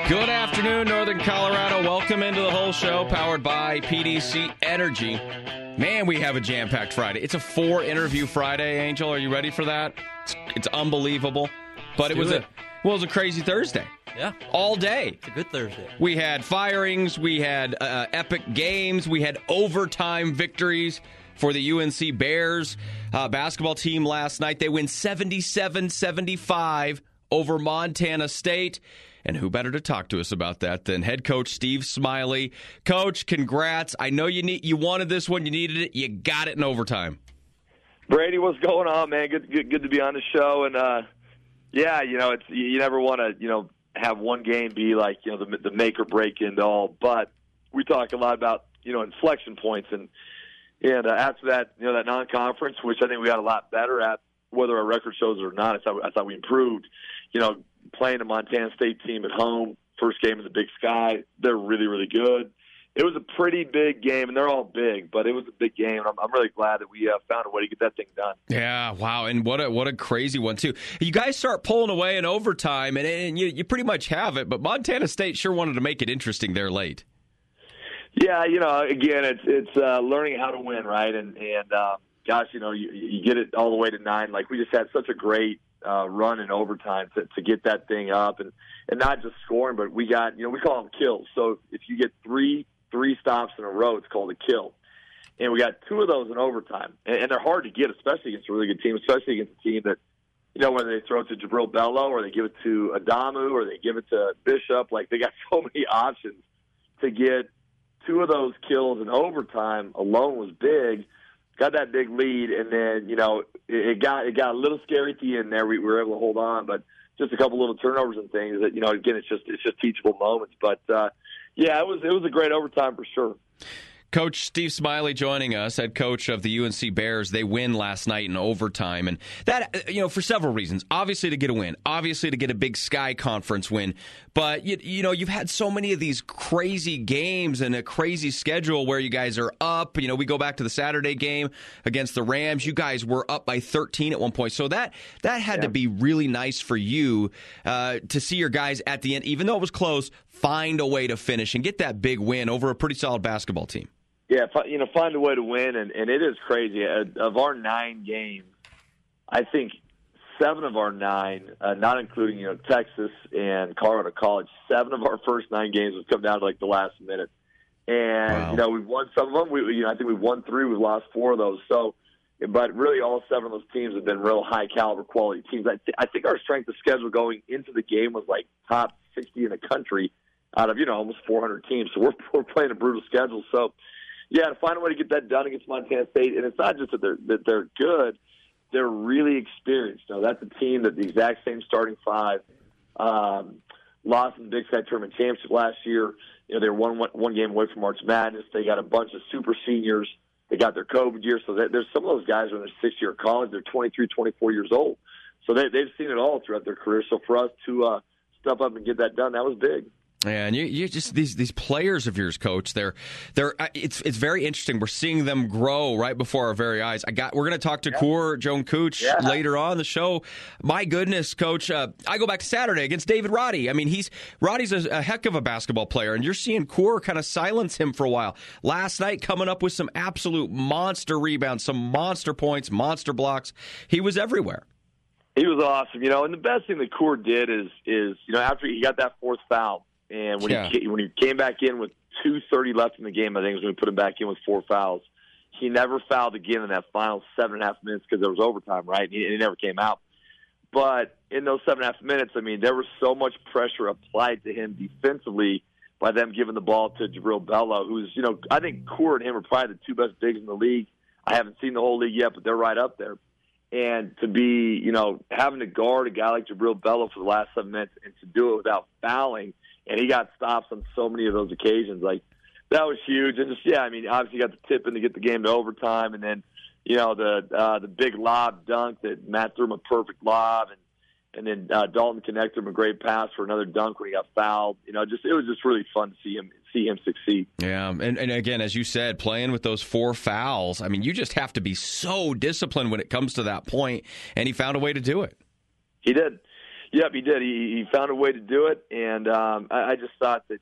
Good afternoon, Northern Colorado. Welcome into the whole show, powered by PDC Energy. Man, we have a jam-packed Friday. It's a 4-interview Friday, Angel. Are you ready for that? It's unbelievable. But it was a crazy Thursday. Yeah. All day. It's a good Thursday. We had firings. We had epic games. We had overtime victories for the UNC Bears basketball team last night. They win 77-75 over Montana State. And who better to talk to us about that than head coach Steve Smiley. Coach, congrats. I know you wanted this one. You needed it. You got it in overtime. Brady, what's going on, man? Good to be on the show. And, yeah, you never want to, have one game be like, the make or break end all. But we talk a lot about, inflection points. And after that, that non-conference, which I think we got a lot better at, whether our record shows it or not, I thought we improved. Playing a Montana State team at home, first game in the Big Sky, they're really, really good. It was a pretty big game, and they're all big, but it was a big game. I'm really glad that we found a way to get that thing done. Yeah, wow, and what a crazy one, too. You guys start pulling away in overtime, and you pretty much have it, but Montana State sure wanted to make it interesting there late. Yeah, again, it's learning how to win, right? And gosh, you get it all the way to 9. Like, we just had such a great run in overtime to get that thing up, and not just scoring, but we got, we call them kills. So if you get three stops in a row, it's called a kill. And we got 2 of those in overtime. And they're hard to get, especially against a really good team, especially against a team that, whether they throw it to Jabril Bello or they give it to Adamu or they give it to Bishop, like they got so many options. To get 2 of those kills in overtime alone was big. Got that big lead, and then, it got a little scary at the end there. We were able to hold on, but just a couple little turnovers and things that, again, it's just teachable moments. But, yeah, it was a great overtime for sure. Coach Steve Smiley joining us, head coach of the UNC Bears. They win last night in overtime, and that, for several reasons. Obviously to get a win, obviously to get a Big Sky Conference win, but you've had so many of these crazy games and a crazy schedule where you guys are up. We go back to the Saturday game against the Rams. You guys were up by 13 at one point, so that had to be really nice for you to see your guys at the end, even though it was close, find a way to finish and get that big win over a pretty solid basketball team. Yeah, find a way to win, and it is crazy. Of our 9 games, I think 7 of our 9, not including Texas and Colorado College, 7 of our first 9 games have come down to like the last minute. And wow. We've won some of them. I think we've won 3. We've lost 4 of those. So, but really, all 7 of those teams have been real high caliber quality teams. I think our strength of schedule going into the game was like top 60 in the country out of almost 400 teams. So we're playing a brutal schedule. So. Yeah, to find a way to get that done against Montana State, and it's not just that they're good; they're really experienced. That's a team that the exact same starting 5 lost in the Big Sky Tournament Championship last year. They were one game away from March Madness. They got a bunch of super seniors. They got their COVID year, so there's some of those guys are in their 6th year of college. They're 23, 24 years old, so they've seen it all throughout their career. So for us to step up and get that done, that was big. And you just these players of yours, Coach. It's very interesting. We're seeing them grow right before our very eyes. We're going to talk to Coor Jones-Cooch later on the show. My goodness, Coach! I go back to Saturday against David Roddy. I mean, Roddy's a heck of a basketball player, and you're seeing Coor kind of silence him for a while. Last night, coming up with some absolute monster rebounds, some monster points, monster blocks. He was everywhere. He was awesome, And the best thing that Coor did is after he got that 4th foul. And when he came back in with 2:30 left in the game, I think it was when we put him back in with 4 fouls. He never fouled again in that final 7.5 minutes because there was overtime, right? And he never came out. But in those 7.5 minutes, I mean, there was so much pressure applied to him defensively by them giving the ball to Jabril Bello, who's, I think Coor and him are probably the 2 best bigs in the league. I haven't seen the whole league yet, but they're right up there. And to be, having to guard a guy like Jabril Bello for the last 7 minutes and to do it without fouling, and he got stops on so many of those occasions. Like, that was huge. And just, obviously got the tip in to get the game to overtime. And then, the big lob dunk that Matt threw him a perfect lob. And then Dalton connected him a great pass for another dunk when he got fouled. It was just really fun to see him succeed. Yeah, and again, as you said, playing with those 4 fouls, I mean, you just have to be so disciplined when it comes to that point. And he found a way to do it. He did. Yep, he did. He found a way to do it, and I just thought that,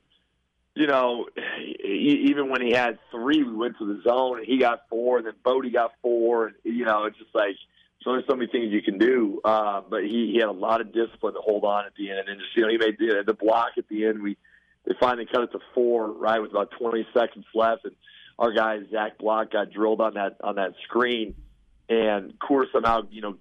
even when he had 3, we went to the zone, and he got 4, and then Bodie got 4, and, it's just like there's only so many things you can do. But he had a lot of discipline to hold on at the end, and then just, he made the block at the end. They finally cut it to 4, right, with about 20 seconds left, and our guy, Zach Block, got drilled on that screen. And Coors somehow,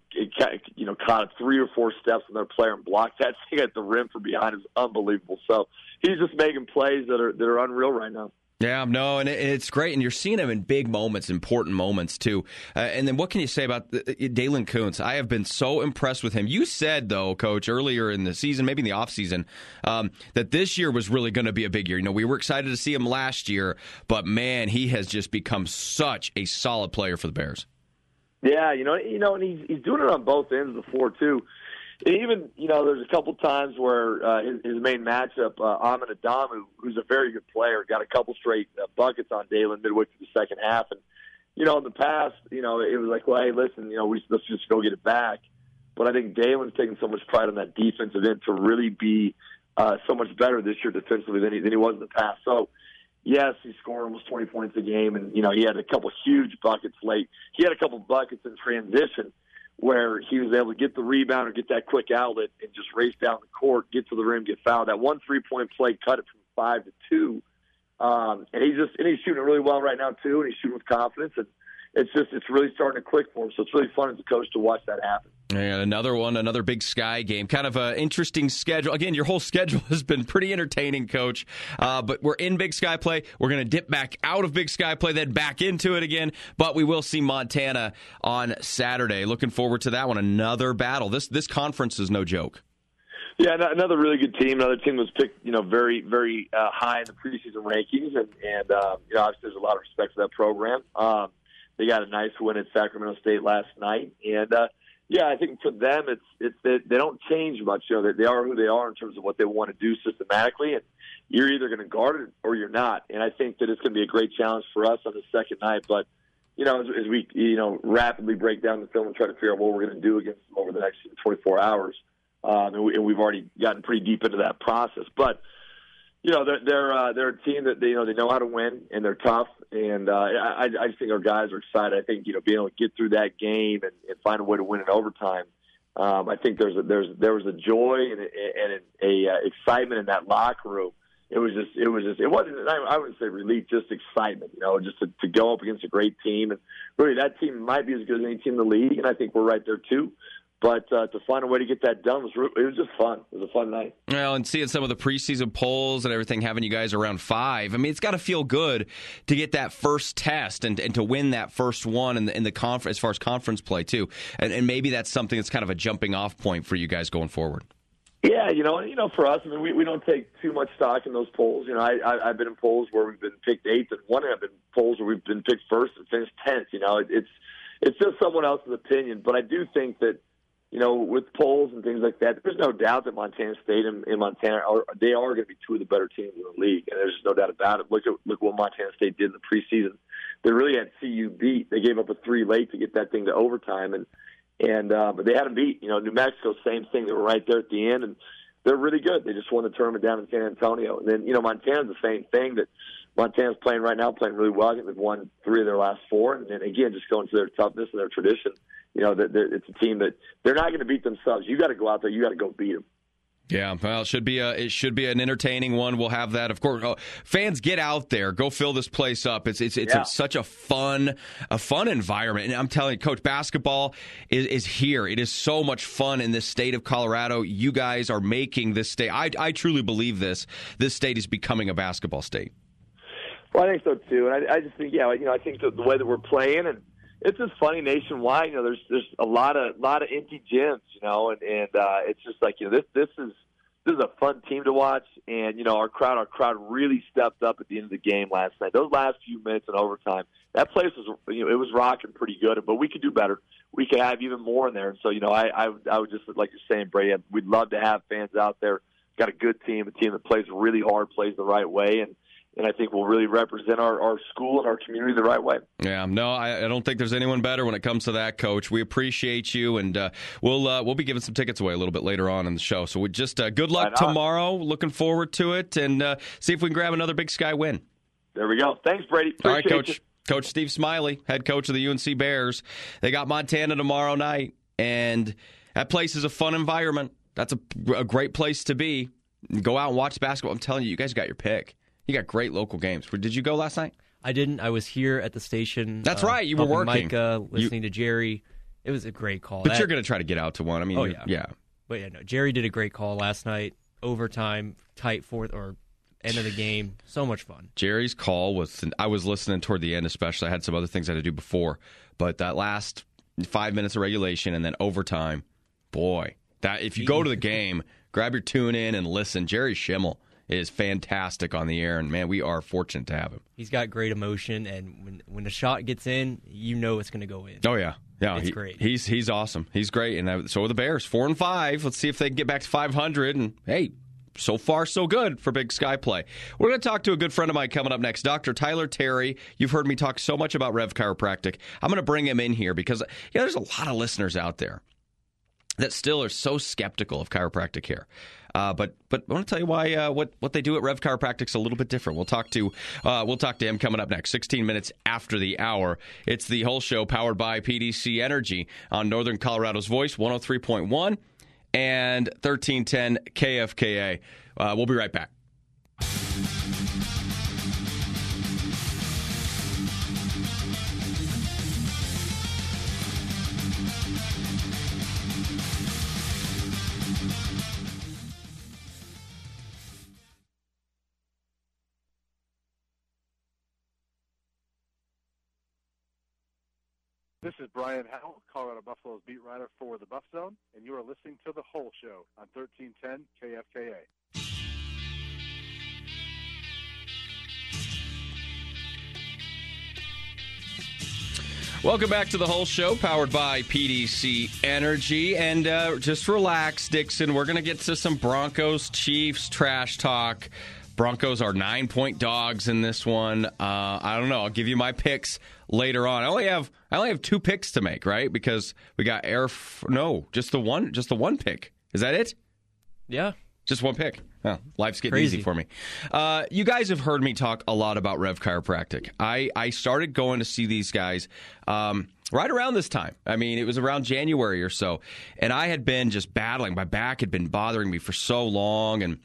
caught it 3 or 4 steps on their player and blocked that thing at the rim from behind. It was unbelievable. So he's just making plays that are unreal right now. Yeah, no, and it's great, and you're seeing him in big moments, important moments, too. And then what can you say about Dalen Koontz? I have been so impressed with him. You said, though, Coach, earlier in the season, maybe in the offseason, that this year was really going to be a big year. We were excited to see him last year, but, man, he has just become such a solid player for the Bears. Yeah, and he's doing it on both ends of the floor, too. And even, there's a couple times where his main matchup, Amin Adamu, who's a very good player, got a couple straight buckets on Dalen midway through the second half. And, in the past, it was like, well, hey, listen, let's just go get it back. But I think Dalen's taking so much pride on that defensive end to really be so much better this year defensively than he was in the past. So, yes, he scored almost 20 points a game, and, he had a couple huge buckets late. He had a couple buckets in transition where he was able to get the rebound or get that quick outlet and just race down the court, get to the rim, get fouled. That 1 3-point play cut it from 5 to 2. And he's shooting it really well right now, too, and he's shooting with confidence. And it's really starting to click for him. So it's really fun as a coach to watch that happen. And another Big Sky game. Kind of an interesting schedule. Again, your whole schedule has been pretty entertaining, Coach. But we're in Big Sky play. We're going to dip back out of Big Sky play, then back into it again. But we will see Montana on Saturday. Looking forward to that one. Another battle. This conference is no joke. Yeah, another really good team. Another team was picked, very, very high in the preseason rankings, and obviously there's a lot of respect for that program. They got a nice win at Sacramento State last night, and I think for them they don't change much. They are who they are in terms of what they want to do systematically, and you're either going to guard it or you're not. And I think that it's going to be a great challenge for us on the second night. But as we rapidly break down the film and try to figure out what we're going to do against them over the next 24 hours. And we've already gotten pretty deep into that process. But, they're a team that they know how to win, and they're tough. And I just think our guys are excited. I think, being able to get through that game and find a way to win in overtime. I think there was a joy and a excitement in that locker room. It wasn't, I wouldn't say relief, just excitement, just to go up against a great team. And really that team might be as good as any team in the league, and I think we're right there too. But to find a way to get that done it was just fun. It was a fun night. Well, and seeing some of the preseason polls and everything, having you guys around 5, I mean, it's got to feel good to get that first test and to win that first one in the conference, as far as conference play too. And maybe that's something that's kind of a jumping off point for you guys going forward. Yeah, for us, I mean, we don't take too much stock in those polls. I've been in polls where we've been picked 8th, and I've been in polls where we've been picked 1st and finished 10th. It's just someone else's opinion, but I do think that. With polls and things like that, there's no doubt that Montana State and Montana they are going to be 2 of the better teams in the league, and there's just no doubt about it. Look what Montana State did in the preseason. They really had CU beat. They gave up a 3 late to get that thing to overtime, but they had them beat. New Mexico, same thing. They were right there at the end, and they're really good. They just won the tournament down in San Antonio, and then Montana's the same thing. That Montana's playing right now, playing really well. I think they've won 3 of their last 4, and then again, just going to their toughness and their tradition. It's a team that they're not going to beat themselves. You got to go out there. You got to go beat them. Yeah, well, it should be an entertaining one. We'll have that, of course. Fans, get out there, go fill this place up. It's such a fun environment. And I'm telling you, Coach, basketball is here. It is so much fun in this state of Colorado. You guys are making this state. I truly believe this. This state is becoming a basketball state. Well, I think so too, and I just think I think the way that we're playing and. It's just funny nationwide. There's a lot of empty gyms, and it's just like this is a fun team to watch, and our crowd really stepped up at the end of the game last night. Those last few minutes in overtime, that place was it was rocking pretty good, but we could do better. We could have even more in there, and so I would just like you're saying, Brady, we'd love to have fans out there. Got a good team, a team that plays really hard, plays the right way, and I think we'll really represent our school and our community the right way. Yeah, no, I don't think there's anyone better when it comes to that, Coach. We appreciate you, and we'll be giving some tickets away a little bit later on in the show. So we just good luck tomorrow. Looking forward to it, and see if we can grab another Big Sky win. There we go. Thanks, Brady. Appreciate All right, Coach. You. Coach Steve Smiley, head coach of the UNC Bears. They got Montana tomorrow night, and that place is a fun environment. That's a great place to be. Go out and watch basketball. I'm telling you, you guys got your pick. You got great local games. Did you go last night? I didn't. I was here at the station. That's right. You were working. Micah, listening to Jerry. It was a great call. But you're going to try to get out to one. I mean, yeah. But yeah, no. Jerry did a great call last night. Overtime, tight fourth or end of the game. So much fun. Jerry's call was. I was listening toward the end, especially. I had some other things I had to do before, but that last 5 minutes of regulation and then overtime, boy, that if you go to the game, grab your tune in and listen. Jerry Schimmel is fantastic on the air, and, man, we are fortunate to have him. He's got great emotion, and when the shot gets in, you know it's going to go in. Oh, yeah. Yeah, it's great. He's awesome. He's great, and so are the Bears. 4-5. Let's see if they can get back to 500, and, hey, so far, so good for Big Sky play. We're going to talk to a good friend of mine coming up next, Dr. Tyler Terry. You've heard me talk so much about Rev Chiropractic. I'm going to bring him in here because there's a lot of listeners out there that still are so skeptical of chiropractic care. But I want to tell you why what they do at Rev Chiropractic is a little bit different. We'll talk to him coming up next, 16 minutes after the hour. It's the whole show powered by PDC Energy on Northern Colorado's Voice, 103.1 and 1310 KFKA. We'll be right back. This is Brian Howell, Colorado Buffaloes beat writer for the Buff Zone, and you are listening to The Whole Show on 1310 KFKA. Welcome back to The Whole Show, powered by PDC Energy. And just relax, Dixon. We're going to get to some Broncos-Chiefs trash talk. Broncos are 9-point dogs in this one. I don't know. I'll give you my picks later on. I only have 2 picks to make, right? Because we got just the one pick. Is that it? Yeah. Just one pick. Oh, life's getting Crazy. easy for me. You guys have heard me talk a lot about Rev Chiropractic. I started going to see these guys right around this time. I mean, it was around January or so. And I had been just battling. My back had been bothering me for so long. And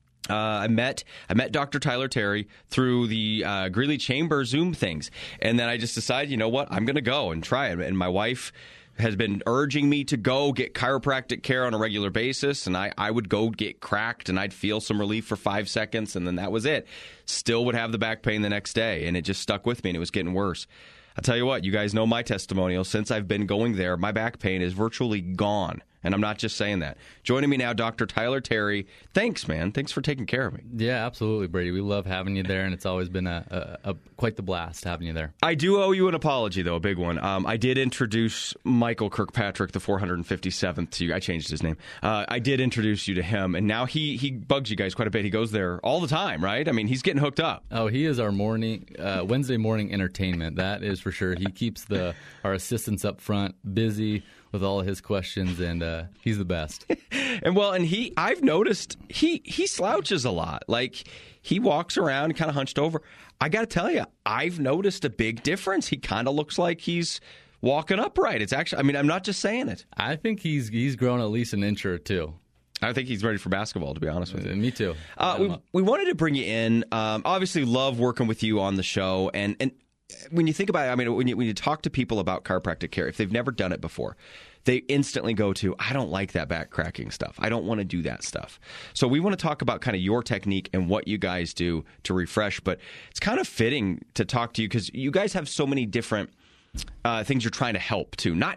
I met Dr. Tyler Terry through the Greeley Chamber Zoom things. And then I just decided, you know what, I'm going to go and try it. And my wife has been urging me to go get chiropractic care on a regular basis. And I would go get cracked and I'd feel some relief for 5 seconds. And then that was it. Still would have the back pain the next day. And it just stuck with me and it was getting worse. I'll tell you what, you guys know my testimonial. Since I've been going there, my back pain is virtually gone. And I'm not just saying that. Joining me now, Dr. Tyler Terry. Thanks, man. Thanks for taking care of me. Yeah, absolutely, Brady. We love having you there, and it's always been a quite the blast having you there. I do owe you an apology, though, a big one. I did introduce Michael Kirkpatrick, the 457th, to you. I changed his name. I did introduce you to him, and now he bugs you guys quite a bit. He goes there all the time, right? I mean, he's getting hooked up. Oh, he is our Wednesday morning entertainment. That is for sure. He keeps our assistants up front busy with all of his questions, and he's the best. And I've noticed he slouches a lot. Like, he walks around kind of hunched over. I got to tell you, I've noticed a big difference. He kind of looks like he's walking upright. It's actually, I mean, I'm not just saying it. I think he's grown at least an inch or two. I think he's ready for basketball, to be honest with you. Me too. We wanted to bring you in. Obviously, love working with you on the show, and when you think about it, I mean, when you talk to people about chiropractic care, if they've never done it before, they instantly go to, I don't like that back cracking stuff. I don't want to do that stuff. So we want to talk about kind of your technique and what you guys do to refresh. But it's kind of fitting to talk to you because you guys have so many different things you're trying to help too. Not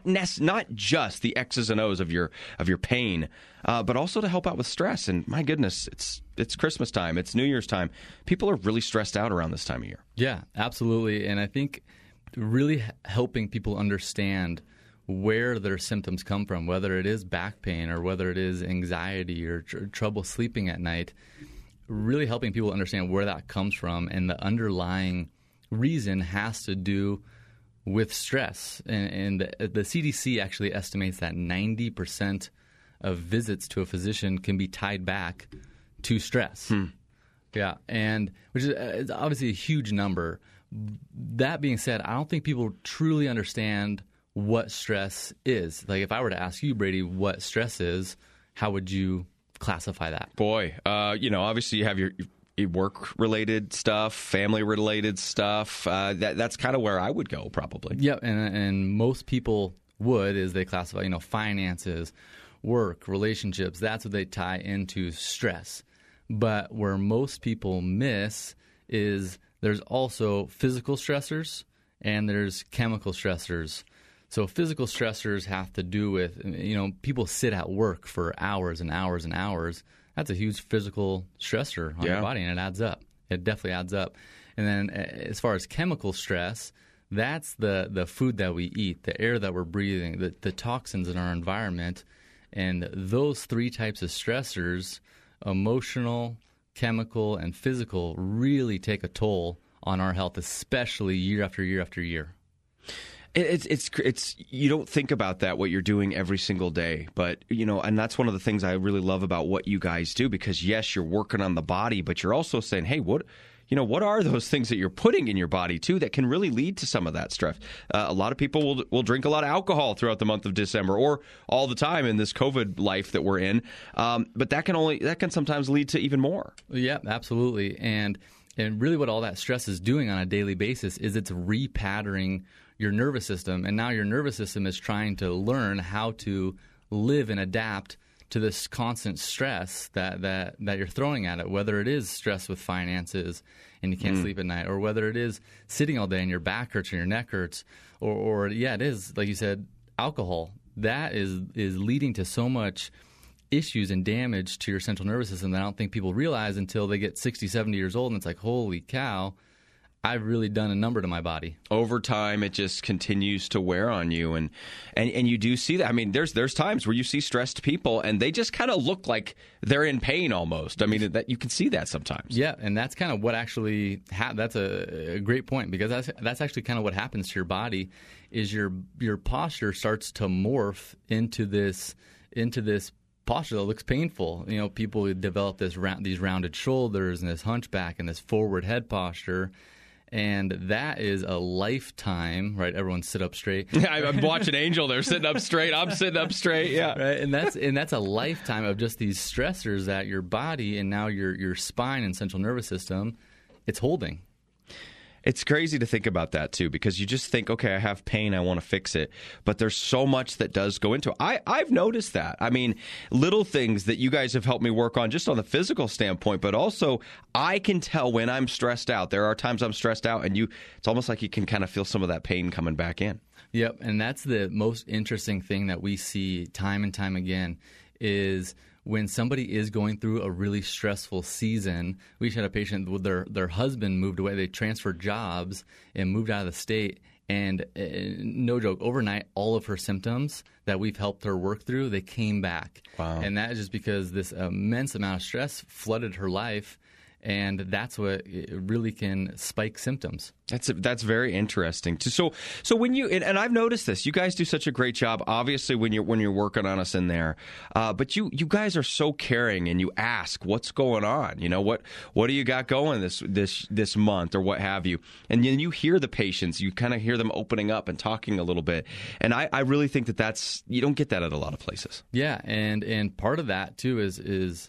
just the X's and O's of your pain, but also to help out with stress. And my goodness, it's Christmas time. It's New Year's time. People are really stressed out around this time of year. Yeah, absolutely. And I think really helping people understand where their symptoms come from, whether it is back pain or whether it is anxiety or trouble sleeping at night, really helping people understand where that comes from, and the underlying reason has to do with stress. And the CDC actually estimates that 90% of visits to a physician can be tied back to stress. Yeah, and which is obviously a huge number. That being said, I don't think people truly understand what stress is. Like, if I were to ask you, Brady, what stress is, how would you classify that? Boy, obviously you have your work-related stuff, family-related stuff. That's kind of where I would go, probably. Yep, and most people would, is they classify, finances, work, relationships. That's what they tie into stress. But where most people miss is there's also physical stressors and there's chemical stressors. So physical stressors have to do with, people sit at work for hours and hours and hours. That's a huge physical stressor on your body, and it adds up. It definitely adds up. And then as far as chemical stress, that's the food that we eat, the air that we're breathing, the toxins in our environment. And those three types of stressors, emotional, chemical, and physical, really take a toll on our health, especially year after year after year. It's you don't think about that, what you're doing every single day, but and that's one of the things I really love about what you guys do, because yes, you're working on the body, but you're also saying, hey, what are those things that you're putting in your body too that can really lead to some of that stress? A lot of people will drink a lot of alcohol throughout the month of December, or all the time in this COVID life that we're in, but that can sometimes lead to even more. Yeah, absolutely, and really what all that stress is doing on a daily basis is it's repatterning your nervous system, and now your nervous system is trying to learn how to live and adapt to this constant stress that you're throwing at it, whether it is stress with finances and you can't sleep at night, or whether it is sitting all day and your back hurts and your neck hurts, or it is, like you said, alcohol. That is leading to so much issues and damage to your central nervous system that I don't think people realize until they get 60, 70 years old, and it's like, holy cow, I've really done a number to my body. Over time, it just continues to wear on you, and you do see that. I mean, there's times where you see stressed people, and they just kind of look like they're in pain almost. I mean, that you can see that sometimes. Yeah, and that's kind of what actually that's a great point, because that's actually kind of what happens to your body is your posture starts to morph into this posture that looks painful. People develop these rounded shoulders and this hunchback and this forward head posture. And that is a lifetime, right? Everyone sit up straight. I'm watching Angel there sitting up straight. I'm sitting up straight. Yeah, right. And that's a lifetime of just these stressors that your body and now your spine and central nervous system, it's holding. It's crazy to think about that, too, because you just think, okay, I have pain, I want to fix it. But there's so much that does go into it. I've noticed that. I mean, little things that you guys have helped me work on just on the physical standpoint, but also I can tell when I'm stressed out. There are times I'm stressed out, and it's almost like you can kind of feel some of that pain coming back in. Yep, and that's the most interesting thing that we see time and time again is when somebody is going through a really stressful season. We just had a patient with their husband moved away. They transferred jobs and moved out of the state. And no joke, overnight, all of her symptoms that we've helped her work through, they came back. Wow. And that is just because this immense amount of stress flooded her life. And that's what really can spike symptoms. That's very interesting. So when you and I've noticed this, you guys do such a great job. Obviously, when you're working on us in there, but you guys are so caring, and you ask what's going on. What do you got going this month or what have you, and then you hear the patients. You kind of hear them opening up and talking a little bit, and I really think that's you don't get that at a lot of places. Yeah, and part of that too is.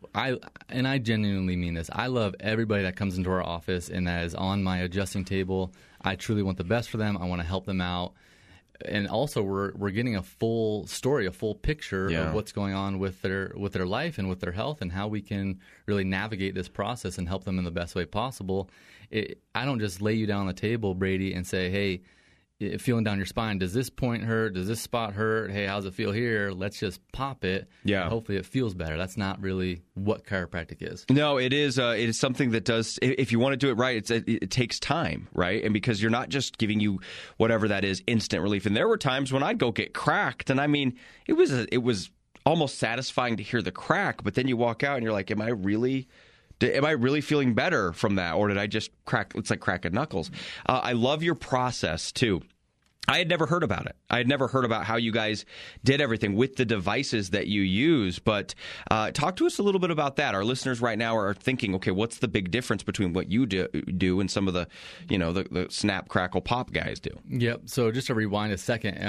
I genuinely mean this. I love everybody that comes into our office and that is on my adjusting table. I truly want the best for them. I want to help them out. And also we're getting a full story, a full picture of what's going on with their life and with their health and how we can really navigate this process and help them in the best way possible. I don't just lay you down on the table, Brady, and say, hey, feeling down your spine, does this point hurt? Does this spot hurt? Hey, how's it feel here? Let's just pop it. Yeah. Hopefully it feels better. That's not really what chiropractic is. No, it is. It is something that does, if you want to do it right, it takes time, right? And because you're not just giving you whatever that is, instant relief. And there were times when I'd go get cracked, and I mean, it was almost satisfying to hear the crack, but then you walk out and you're like, am I really Am I really feeling better from that, or did I just crack? It's like cracking knuckles. I love your process too. I had never heard about it. I had never heard about how you guys did everything with the devices that you use. But talk to us a little bit about that. Our listeners right now are thinking, okay, what's the big difference between what you do and some of the, the snap, crackle, pop guys do? Yep. So just to rewind a second,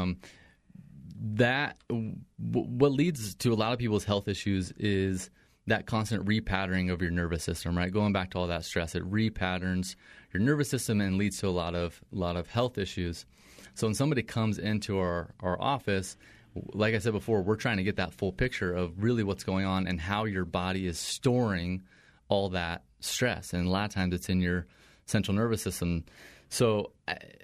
what leads to a lot of people's health issues is that constant repatterning of your nervous system, right? Going back to all that stress, it repatterns your nervous system and leads to a lot of health issues. So when somebody comes into our office, like I said before, we're trying to get that full picture of really what's going on and how your body is storing all that stress. And a lot of times it's in your central nervous system. So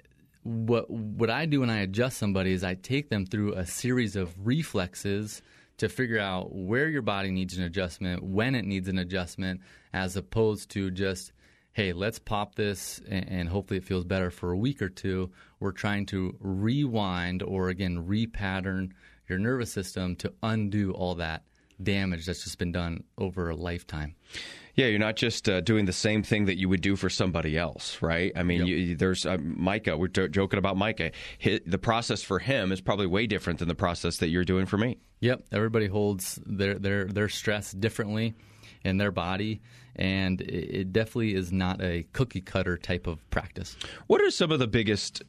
what I do when I adjust somebody is I take them through a series of reflexes to figure out where your body needs an adjustment, when it needs an adjustment, as opposed to just, hey, let's pop this and hopefully it feels better for a week or two. We're trying to rewind or, again, repattern your nervous system to undo all that damage that's just been done over a lifetime. Yeah, you're not just doing the same thing that you would do for somebody else, right? I mean, Yep. there's Micah. We're joking about Micah. The process for him is probably way different than the process that you're doing for me. Yep, everybody holds their stress differently in their body, and it definitely is not a cookie-cutter type of practice. What are some of the biggest,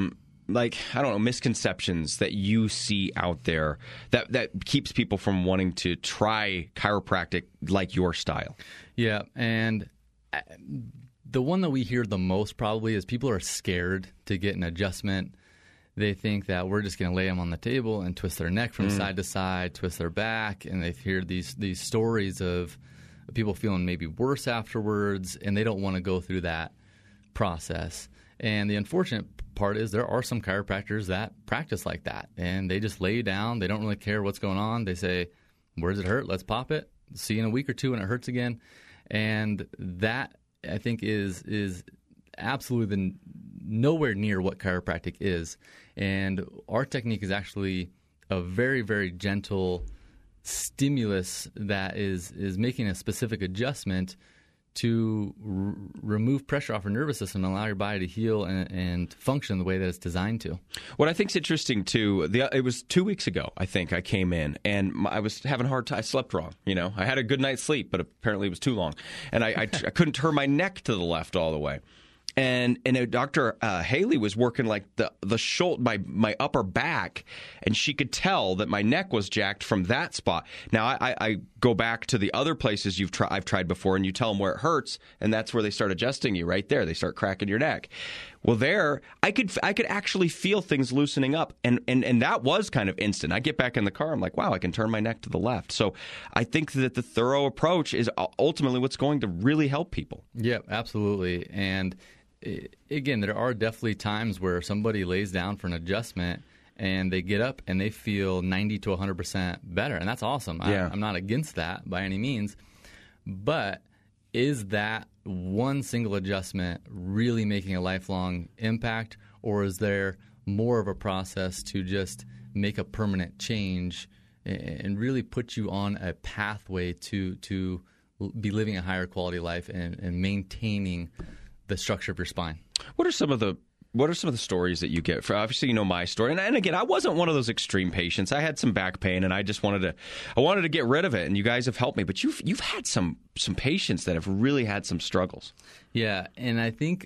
misconceptions that you see out there that keeps people from wanting to try chiropractic like your style? Yeah, and the one that we hear the most probably is people are scared to get an adjustment. They think that we're just going to lay them on the table and twist their neck from side to side, twist their back, and they hear these stories of people feeling maybe worse afterwards, and they don't want to go through that process. And the unfortunate part is there are some chiropractors that practice like that, and they just lay you down. They don't really care what's going on. They say, where does it hurt? Let's pop it. See you in a week or two when it hurts again. And that, I think, is absolutely nowhere near what chiropractic is. And our technique is actually a very, very gentle stimulus that is making a specific adjustment to remove pressure off your nervous system and allow your body to heal and function the way that it's designed to. What I think is interesting, too, it was 2 weeks ago, I think, I came in, and I was having a hard time. I slept wrong, I had a good night's sleep, but apparently it was too long. And I couldn't turn my neck to the left all the way. And Dr. Haley was working like the shoulder, my upper back, and she could tell that my neck was jacked from that spot. Now I go back to the other places I've tried before, and you tell them where it hurts, and that's where they start adjusting you. Right there, they start cracking your neck. Well, there I could actually feel things loosening up, and that was kind of instant. I get back in the car, I'm like, wow, I can turn my neck to the left. So I think that the thorough approach is ultimately what's going to really help people. Yeah, absolutely. And again, there are definitely times where somebody lays down for an adjustment and they get up and they feel 90 to 100% better. And that's awesome. Yeah. I'm not against that by any means. But is that one single adjustment really making a lifelong impact? Or is there more of a process to just make a permanent change and really put you on a pathway to be living a higher quality life and maintaining the structure of your spine? What are some of the stories that you get? Obviously, you know my story, and again, I wasn't one of those extreme patients. I had some back pain, and I just wanted to get rid of it. And you guys have helped me, but you've had some patients that have really had some struggles. Yeah, and I think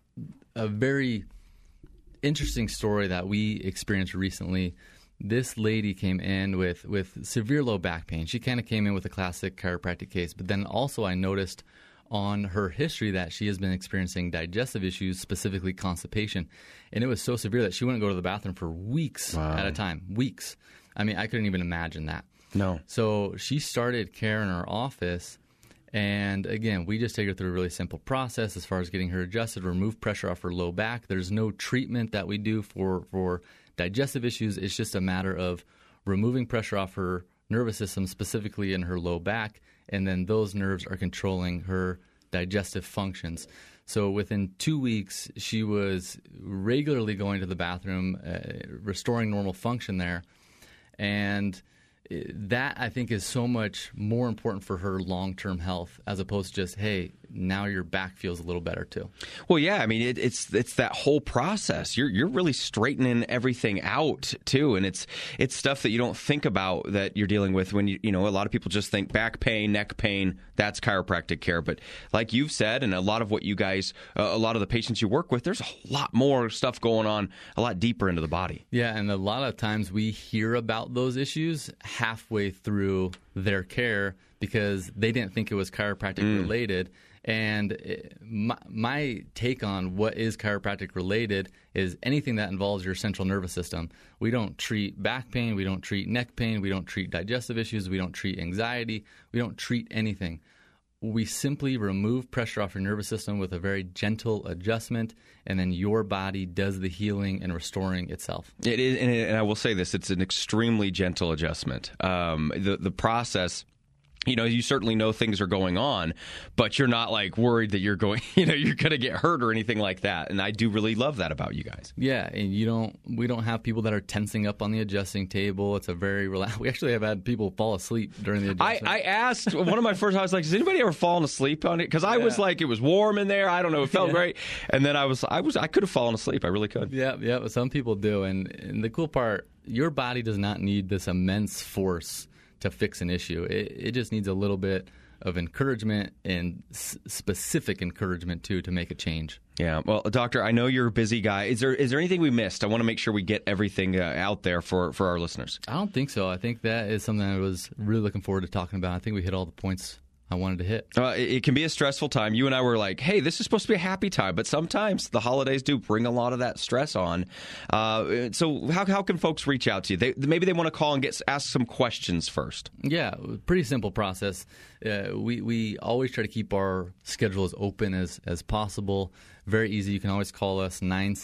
a very interesting story that we experienced recently. This lady came in with severe low back pain. She kind of came in with a classic chiropractic case, but then also I noticed on her history that she has been experiencing digestive issues, specifically constipation. And it was so severe that she wouldn't go to the bathroom for weeks at a time. Weeks. I mean, I couldn't even imagine that. No. So she started care in our office. And again, we just take her through a really simple process as far as getting her adjusted, remove pressure off her low back. There's no treatment that we do for digestive issues. It's just a matter of removing pressure off her nervous system, specifically in her low back, and then those nerves are controlling her digestive functions. So within 2 weeks, she was regularly going to the bathroom, restoring normal function there. And that I think is so much more important for her long-term health as opposed to just, hey, now your back feels a little better too. Well, yeah, I mean it's that whole process. You're really straightening everything out too, and it's stuff that you don't think about that you're dealing with when you know a lot of people just think back pain, neck pain, that's chiropractic care. But like you've said, and a lot of what you guys, a lot of the patients you work with, there's a lot more stuff going on, a lot deeper into the body. Yeah, and a lot of times we hear about those issues halfway through their care because they didn't think it was chiropractic related. And my take on what is chiropractic related is anything that involves your central nervous system. We don't treat back pain. We don't treat neck pain. We don't treat digestive issues. We don't treat anxiety. We don't treat anything. We simply remove pressure off your nervous system with a very gentle adjustment, and then your body does the healing and restoring itself. It is, and I will say this, it's an extremely gentle adjustment. The process, you know, you certainly know things are going on, but you're not like worried that you're going to get hurt or anything like that. And I do really love that about you guys. Yeah, and we don't have people that are tensing up on the adjusting table. It's a very relaxed. We actually have had people fall asleep during the adjustment. I asked one of my first. I was like, "Has anybody ever fallen asleep on it?" Because I was like, it was warm in there. I don't know. It felt great. And then I could have fallen asleep. I really could. Yeah. Some people do. And the cool part, your body does not need this immense force to fix an issue. It just needs a little bit of encouragement and specific encouragement too to make a change. Yeah. Well, Doctor, I know you're a busy guy. Is there anything we missed? I want to make sure we get everything out there for our listeners. I don't think so. I think that is something I was really looking forward to talking about. I think we hit all the points I wanted to hit. It can be a stressful time. You and I were like, hey, this is supposed to be a happy time, but sometimes the holidays do bring a lot of that stress on. So how can folks reach out to you? Maybe they want to call and ask some questions first. Yeah, pretty simple process. We always try to keep our schedule as open as possible. Very easy. You can always call us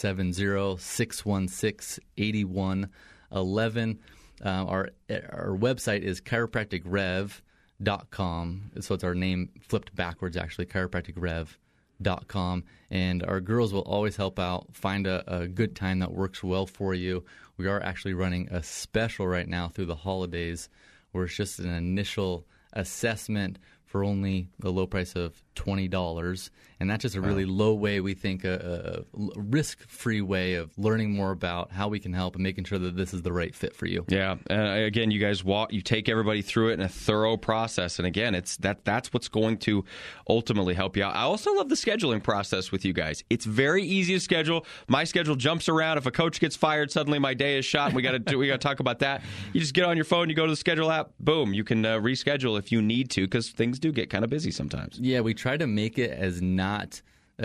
970-616-8111. Our website is chiropracticrev.com. So it's our name flipped backwards, actually, chiropracticrev.com. And our girls will always help out, find a good time that works well for you. We are actually running a special right now through the holidays where it's just an initial assessment for only a low price of $20. And that's just a really low way, we think, a risk-free way of learning more about how we can help and making sure that this is the right fit for you. Yeah. Again, you guys you take everybody through it in a thorough process. And again, that's what's going to ultimately help you out. I also love the scheduling process with you guys. It's very easy to schedule. My schedule jumps around. If a coach gets fired, suddenly my day is shot. And we got to talk about that. You just get on your phone, you go to the schedule app, boom, you can reschedule if you need to, because things do get kind of busy sometimes. Yeah, we try to make it as not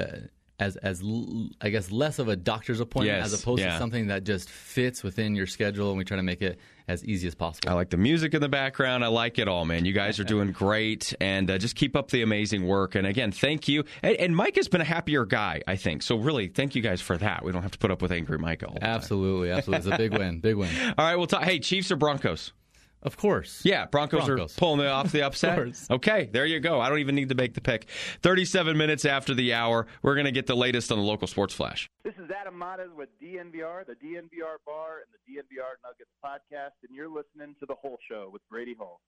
I guess less of a doctor's appointment as opposed to something that just fits within your schedule, and we try to make it as easy as possible. I like the music in the background. I like it all, man. You guys are doing great, and just keep up the amazing work. And again, thank you. And Mike has been a happier guy, I think. So really, thank you guys for that. We don't have to put up with angry Mike all the time. Absolutely. It's a big win. Big win. All right, hey, Chiefs or Broncos? Of course. Yeah, Broncos are pulling it off the upset. Of course. Okay, there you go. I don't even need to make the pick. 37 minutes after the hour, we're going to get the latest on the local sports flash. This is Adam Mares with DNVR, the DNVR Bar, and the DNVR Nuggets podcast, and you're listening to The Whole Show with Brady Hall.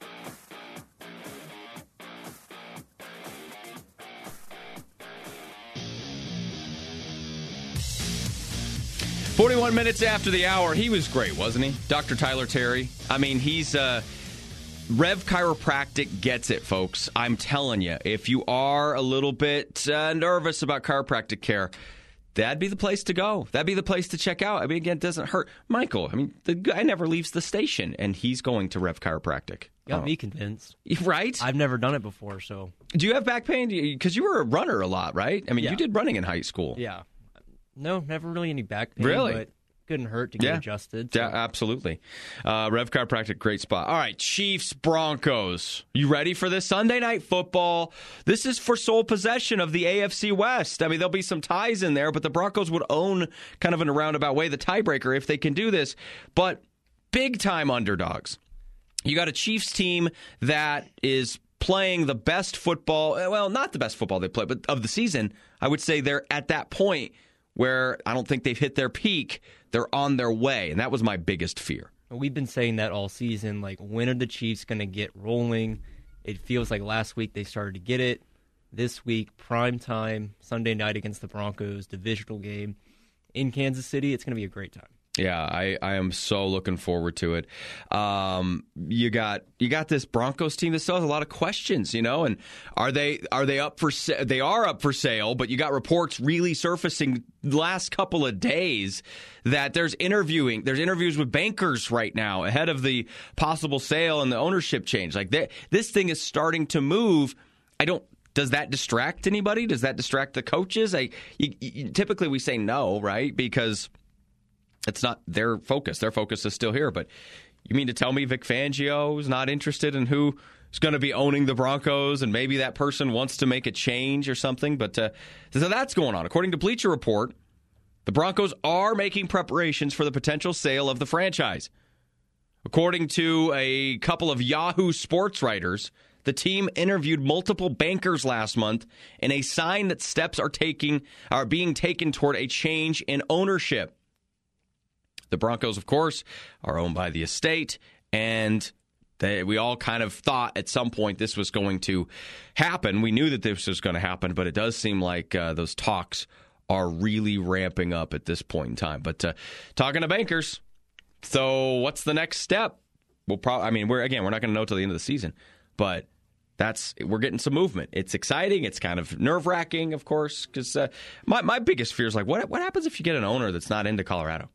"41 minutes after the hour." He was great, wasn't he? Dr. Tyler Terry. I mean, he's Rev Chiropractic gets it, folks. I'm telling you, if you are a little bit nervous about chiropractic care, that'd be the place to go. That'd be the place to check out. I mean, again, it doesn't hurt. Michael, I mean, the guy never leaves the station, and he's going to Rev Chiropractic. Got me convinced. Right? I've never done it before, so. Do you have back pain? Because you were a runner a lot, right? I mean, you did running in high school. Yeah. No, never really any back pain. Really? But couldn't hurt to get adjusted. So. Yeah, absolutely. Rev Chiropractic, great spot. All right, Chiefs, Broncos. You ready for this Sunday night football? This is for sole possession of the AFC West. I mean, there'll be some ties in there, but the Broncos would own, kind of in a roundabout way, the tiebreaker if they can do this. But big-time underdogs. You got a Chiefs team that is playing the best football, well, not the best football they play, but of the season. I would say they're at that point where I don't think they've hit their peak. They're on their way, and that was my biggest fear. We've been saying that all season. Like, when are the Chiefs going to get rolling? It feels like last week they started to get it. This week, prime time, Sunday night against the Broncos, divisional game in Kansas City. It's going to be a great time. Yeah, I am so looking forward to it. You got this Broncos team that still has a lot of questions, and are they up for they are up for sale, but you got reports really surfacing the last couple of days that there's interviews with bankers right now ahead of the possible sale and the ownership change. Like this thing is starting to move. Does that distract anybody? Does that distract the coaches? Typically we say no, right? Because it's not their focus. Their focus is still here. But you mean to tell me Vic Fangio is not interested in who's going to be owning the Broncos, and maybe that person wants to make a change or something? But so that's going on. According to Bleacher Report, the Broncos are making preparations for the potential sale of the franchise. According to a couple of Yahoo Sports writers, the team interviewed multiple bankers last month in a sign that steps are being taken toward a change in ownership. The Broncos, of course, are owned by the estate, and we all kind of thought at some point this was going to happen. We knew that this was going to happen, but it does seem like those talks are really ramping up at this point in time. But talking to bankers, so what's the next step? We're not going to know till the end of the season, but we're getting some movement. It's exciting. It's kind of nerve-wracking, of course, because my biggest fear is like, what happens if you get an owner that's not into Colorado?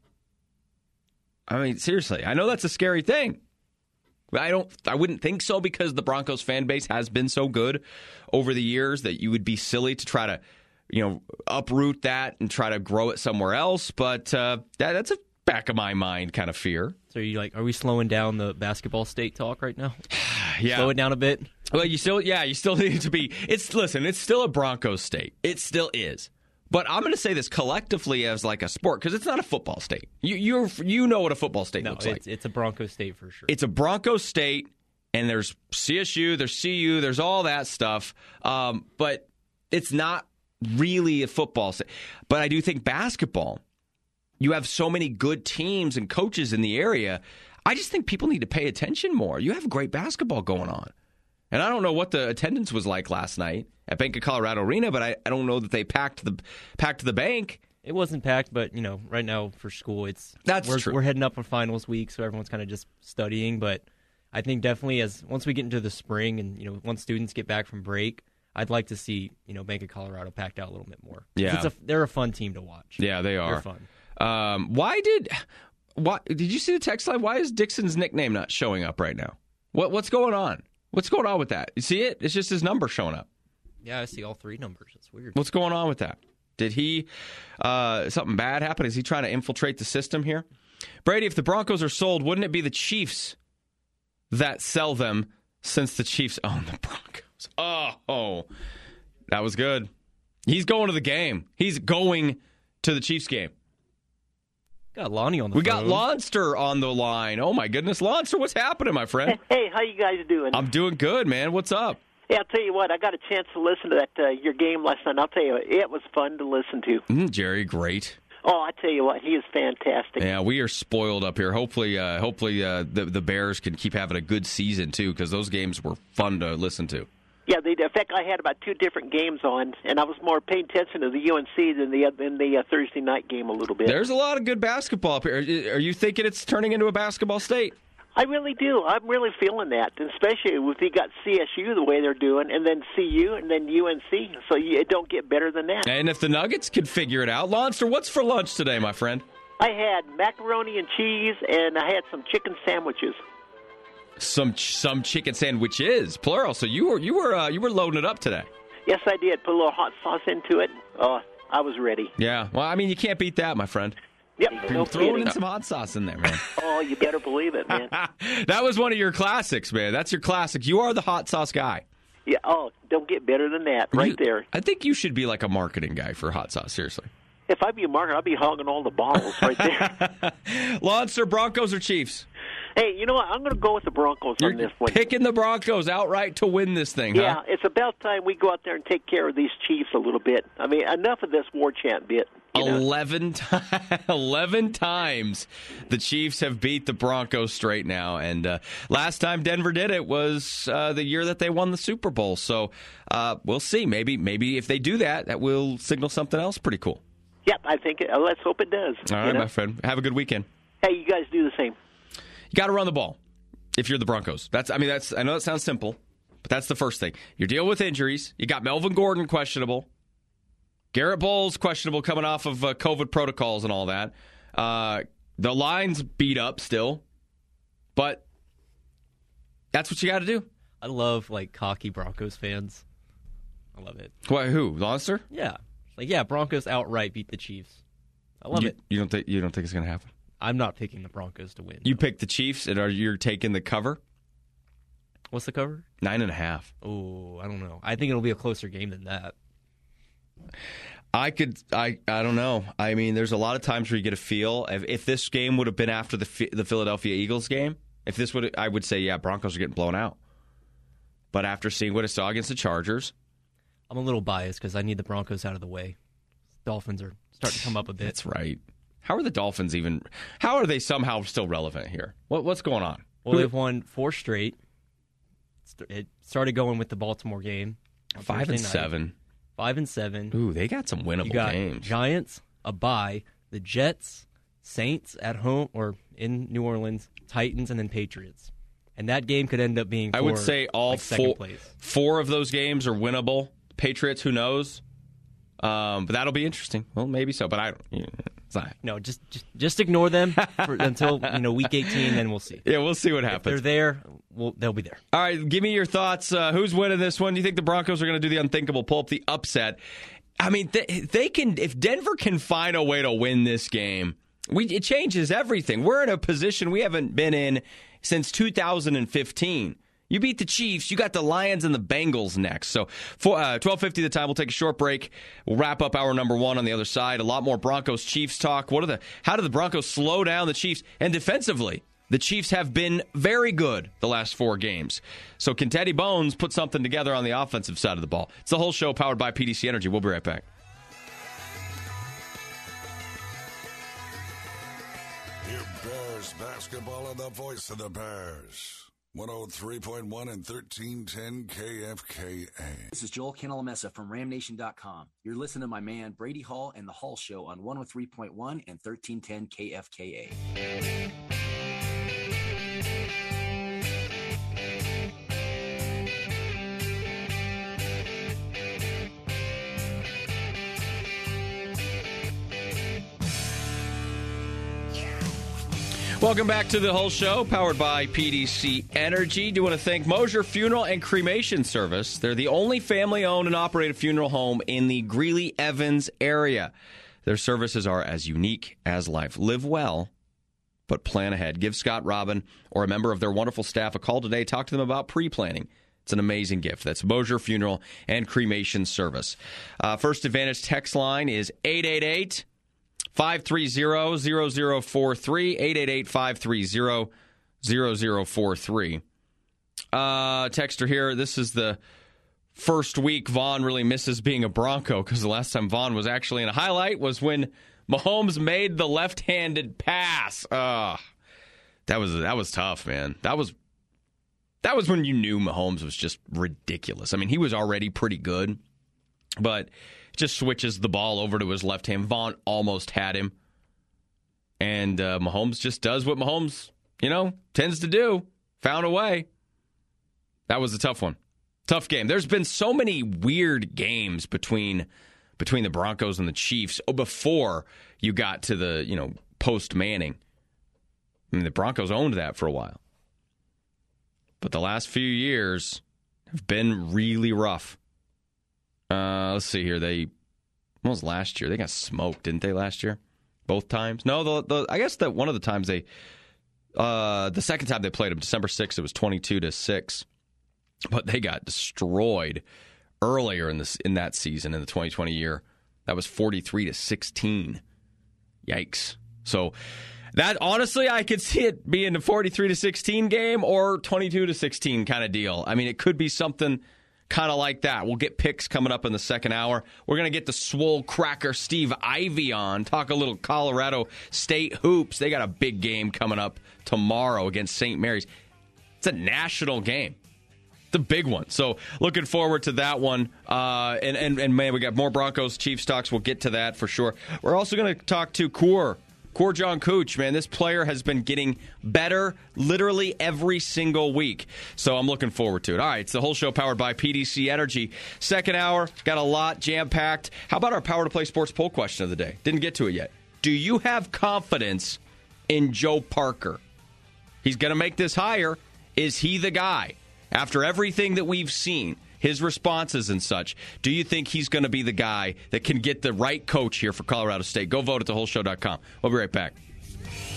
I mean, seriously, I know that's a scary thing. I wouldn't think so, because the Broncos fan base has been so good over the years that you would be silly to try to, uproot that and try to grow it somewhere else. But that's a back of my mind kind of fear. So are we slowing down the basketball state talk right now? Yeah. Slow it down a bit? Well, you still need to be. It's still a Broncos state. It still is. But I'm going to say this collectively as like a sport, because it's not a football state. You know what a football state looks like. It's a Broncos state for sure. It's a Broncos state, and there's CSU, there's CU, there's all that stuff. But it's not really a football state. But I do think basketball, you have so many good teams and coaches in the area. I just think people need to pay attention more. You have great basketball going on. And I don't know what the attendance was like last night at Bank of Colorado Arena, but I don't know that they packed the bank. It wasn't packed, but right now for school, true. We're heading up on finals week, so everyone's kind of just studying. But I think definitely once we get into the spring and once students get back from break, I'd like to see Bank of Colorado packed out a little bit more. Yeah, they're a fun team to watch. Yeah, they are. They're fun. Why did you see the text line? Why is Dixon's nickname not showing up right now? What's going on? What's going on with that? You see it? It's just his number showing up. Yeah, I see all three numbers. It's weird. What's going on with that? Did he something bad happen? Is he trying to infiltrate the system here? Brady, if the Broncos are sold, wouldn't it be the Chiefs that sell them, since the Chiefs own the Broncos? Oh, that was good. He's going to the game. He's going to the Chiefs game. Got Lonnie on the phone. We got Lonster on the line. Oh, my goodness. Lonster, what's happening, my friend? Hey, how you guys doing? I'm doing good, man. What's up? Hey, I'll tell you what. I got a chance to listen to that your game last night. I'll tell you, it was fun to listen to. Jerry, great. Oh, I tell you what, he is fantastic. Yeah, we are spoiled up here. Hopefully, the Bears can keep having a good season, too, because those games were fun to listen to. Yeah, they did. In fact, I had about two different games on, and I was more paying attention to the UNC than the Thursday night game a little bit. There's a lot of good basketball up here. Are you thinking it's turning into a basketball state? I really do. I'm really feeling that, especially if you got CSU the way they're doing, and then CU, and then UNC. So it don't get better than that. And if the Nuggets could figure it out. Lonster, what's for lunch today, my friend? I had macaroni and cheese, and I had some chicken sandwiches. Some chicken sandwiches, plural. So you were loading it up today. Yes, I did. Put a little hot sauce into it. Oh, I was ready. Yeah. Well, I mean, you can't beat that, my friend. Yep. No Throw kidding. in some hot sauce in there, man. Oh, you better believe it, man. That was one of your classics, man. That's your classic. You are the hot sauce guy. Yeah. Oh, don't get better than that. Right there. I think you should be like a marketing guy for hot sauce. Seriously. If I'd be a marketer, I'd be hogging all the bottles right there. Lonster, Broncos or Chiefs? Hey, you know what? I'm going to go with the Broncos on this one. Picking the Broncos outright to win this thing, Yeah, huh? it's about time we go out there and take care of these Chiefs a little bit. I mean, enough of this war chant bit. 11 times the Chiefs have beat the Broncos straight now. And last time Denver did it was the year that they won the Super Bowl. So we'll see. Maybe if they do that, that will signal something else pretty cool. Yep, I think let's hope it does. All right, my friend. Have a good weekend. Hey, you guys do the same. You got to run the ball if you're the Broncos. I know that sounds simple, but that's the first thing. You're dealing with injuries. You got Melvin Gordon questionable. Garrett Bowles questionable coming off of COVID protocols and all that. The line's beat up still, but that's what you got to do. I love cocky Broncos fans. I love it. What? Who? Monster? Yeah, Broncos outright beat the Chiefs. I love it. You don't think it's going to happen? I'm not picking the Broncos to win. You picked the Chiefs, and you're taking the cover? What's the cover? 9.5. Oh, I don't know. I think it'll be a closer game than that. I don't know. I mean, there's a lot of times where you get a feel. If this game would have been after the Philadelphia Eagles game, I would say, yeah, Broncos are getting blown out. But after seeing what I saw against the Chargers, I'm a little biased because I need the Broncos out of the way. Dolphins are starting to come up a bit. That's right. How are the Dolphins how are they somehow still relevant here? What's going on? Well, they've won 4 straight. It started going with the Baltimore game. 5-7. 5-7. Ooh, they got some winnable you got games. Giants, a bye, the Jets, Saints at home or in New Orleans, Titans, and then Patriots. And that game could end up being I would say all second place. 4 of those games are winnable. Patriots, who knows? But that'll be interesting. Well, maybe so, but I don't. No, just ignore them until week 18, then we'll see. Yeah, we'll see what happens. If they're there, they'll be there. All right, give me your thoughts. Who's winning this one? Do you think the Broncos are going to do the unthinkable, pull up the upset? I mean, they can. If Denver can find a way to win this game, it changes everything. We're in a position we haven't been in since 2015. You beat the Chiefs. You got the Lions and the Bengals next. So, 12:50 the time. We'll take a short break. We'll wrap up hour number 1 on the other side. A lot more Broncos-Chiefs talk. How do the Broncos slow down the Chiefs? And defensively, the Chiefs have been very good the last 4 games. So, can Teddy Bones put something together on the offensive side of the ball? It's the whole show powered by PDC Energy. We'll be right back. Hear Bears basketball on the voice of the Bears. 103.1 and 1310 KFKA. This is Joel Cantalamessa from RamNation.com. You're listening to my man Brady Hall and the Hall Show on 103.1 and 1310 KFKA. Welcome back to the whole show, powered by PDC Energy. Do want to thank Mosier Funeral and Cremation Service. They're the only family-owned and operated funeral home in the Greeley-Evans area. Their services are as unique as life. Live well, but plan ahead. Give Scott Robin or a member of their wonderful staff a call today. Talk to them about pre-planning. It's an amazing gift. That's Mosier Funeral and Cremation Service. First Advantage text line is 888 530-0043, 888-530-0043. Texter here, this is the first week Vaughn really misses being a Bronco, because the last time Vaughn was actually in a highlight was when Mahomes made the left-handed pass. That was tough, man. That was when you knew Mahomes was just ridiculous. I mean, he was already pretty good, but just switches the ball over to his left hand. Vaughn almost had him. And Mahomes just does what Mahomes, tends to do. Found a way. That was a tough one. Tough game. There's been so many weird games between the Broncos and the Chiefs before you got to the, post-Manning. I mean, the Broncos owned that for a while. But the last few years have been really rough. Let's see here. What was last year? They got smoked, didn't they, last year? Both times? No, I guess that one of the times the second time they played them, December 6th, it was 22-6. But they got destroyed earlier in that season, in the 2020 year. That was 43-16. Yikes. So That honestly, I could see it being a 43-16 game or 22-16 kind of deal. I mean, it could be something kind of like that. We'll get picks coming up in the second hour. We're going to get the swole cracker Steve Ivy on, talk a little Colorado State hoops. They got a big game coming up tomorrow against St. Mary's. It's a national game. The big one. So looking forward to that one. And man, we got more Broncos Chiefs talks. We'll get to that for sure. We're also going to talk to John Cooch, man. This player has been getting better literally every single week. So I'm looking forward to it. All right, it's the whole show powered by PDC Energy. Second hour, got a lot jam-packed. How about our Power to Play Sports poll question of the day? Didn't get to it yet. Do you have confidence in Joe Parker? He's going to make this hire. Is he the guy? After everything that we've seen, his responses and such, do you think he's going to be the guy that can get the right coach here for Colorado State? Go vote at thewholeshow.com. We'll be right back.